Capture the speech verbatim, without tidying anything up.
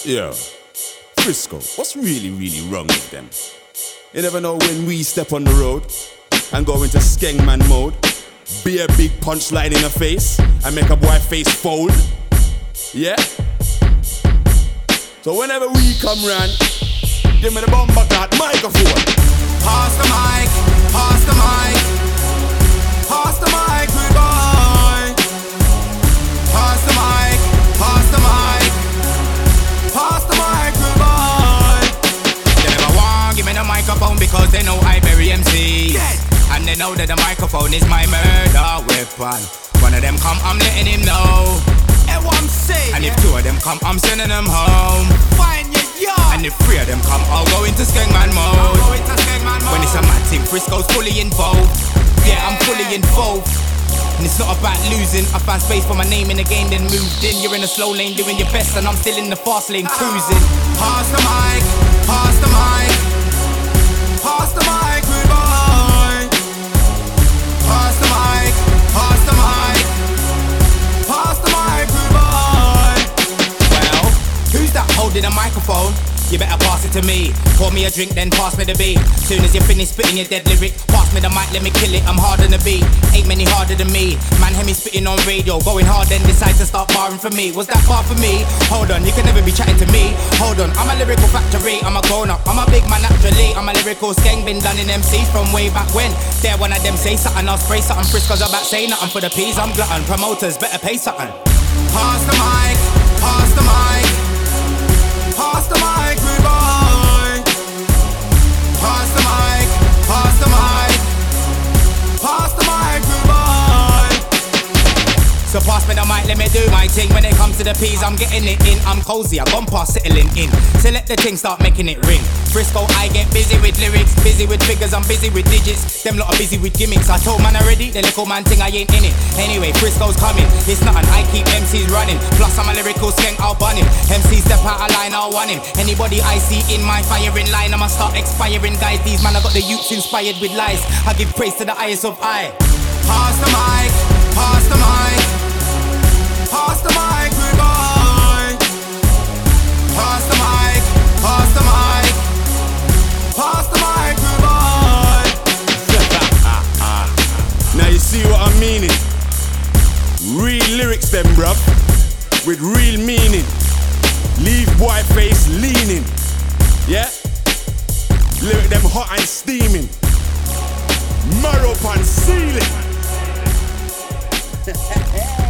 Yeah, Frisco, what's really, really wrong with them? You never know when we step on the road and go into skengman mode, be a big punchline in the face and make a boy face fold. Yeah? So whenever we come round, give me the bomber clat microphone. Pass the mic, pass the mic, pass the mic, good boy. Pass the mic, pass the mic, pass the mic, good boy. They never want give me the microphone because they know I bury M C. Yes. And they know that the microphone is my murder weapon. One of them come, I'm letting him know. And what I'm saying. And if two of them come, I'm sending them home. Find your yard. And if three of them come, I'll go into skengman mode. I'll go into skengman mode. When it's a mad team, Frisco's fully involved. Yeah, I'm fully involved. And it's not about losing. I found space for my name in the game, then moved in. You're in a slow lane doing your best, and I'm still in the fast lane cruising. Pass the mic, pass the mic, pass the mic, good boy. Pass the mic, pass the mic, pass the mic, good boy. Well, who's that holding a microphone? You better pass it to me. Pour me a drink, then pass me the beat. Soon as you finish spitting your dead lyric, pass me the mic, let me kill it. I'm harder than the beat. Ain't many harder than me. Man, hear me spitting on radio, going hard, then decide to start barring for me. Was that far for me? Hold on, you can never be chatting to me. Hold on, I'm a lyrical factory. I'm a grown up, I'm a big man naturally. I'm a lyrical skeng, been done in M Cs from way back when. There one of them say something, I'll spray something. Frisco's about say nothing for the peas. I'm glutton, promoters better pay something. Pass the mic, pass the mic, pass the mic, good boy. Pass the mic, pass the mic, pass the mic, good boy. So pass me the mic, let me do my thing. When it comes to the P's, I'm getting it in. I'm cozy, I've gone past settling in. So let the thing start making it ring. Frisco, I get busy with lyrics, busy with figures, I'm busy with digits. Them lot are busy with gimmicks. I told man already, the little man thing, I ain't in it. Anyway, Frisco's coming, it's nothing, I keep M Cs running. Plus I'm a lyrical skank, I'll bun him. M C step out of line, I'll want him. Anybody I see in my firing line, I'ma start expiring guys. These man, I got the youths inspired with lies. I give praise to the highest of I. Pass the mic, pass the mic, pass the mic, good boy. Pass the mic, pass the mic, pass the mic, good boy. Now you see what I'm meaning? Real lyrics them, bruv, with real meaning. Leave boy face leaning. Yeah? Lyric them hot and steaming. Marrow pan ceiling.